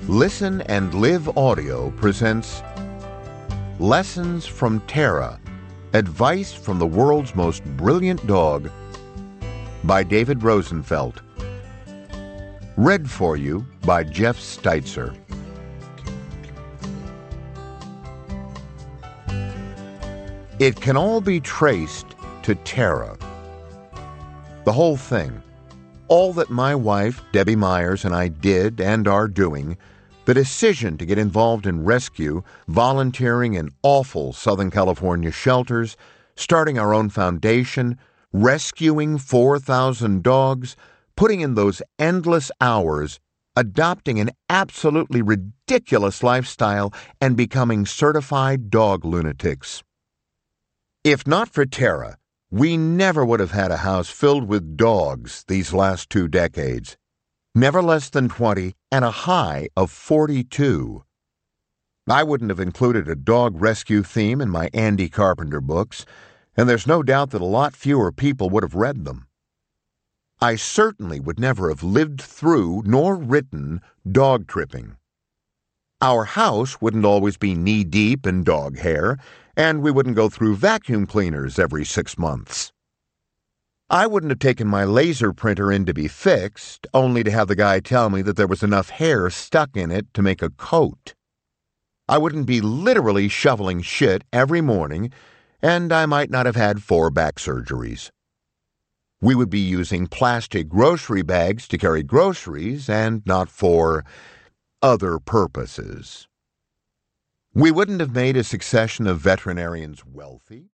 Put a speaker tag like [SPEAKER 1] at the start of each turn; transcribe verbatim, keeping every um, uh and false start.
[SPEAKER 1] Listen and Live Audio presents Lessons from Tara, Advice from the World's Most Brilliant Dog by David Rosenfeld. Read for you by Jeff Steitzer. It can all be traced to Tara. The whole thing. All that my wife, Debbie Myers, and I did and are doing, the decision to get involved in rescue, volunteering in awful Southern California shelters, starting our own foundation, rescuing four thousand dogs, putting in those endless hours, adopting an absolutely ridiculous lifestyle, and becoming certified dog lunatics. If not for Tara, we never would have had a house filled with dogs these last two decades. Never less than twenty, and a high of forty-two. I wouldn't have included a dog rescue theme in my Andy Carpenter books, and there's no doubt that a lot fewer people would have read them. I certainly would never have lived through nor written dog tripping. Our house wouldn't always be knee-deep in dog hair, and we wouldn't go through vacuum cleaners every six months. I wouldn't have taken my laser printer in to be fixed, only to have the guy tell me that there was enough hair stuck in it to make a coat. I wouldn't be literally shoveling shit every morning, and I might not have had four back surgeries. We would be using plastic grocery bags to carry groceries, and not for other purposes. We wouldn't have made a succession of veterinarians wealthy.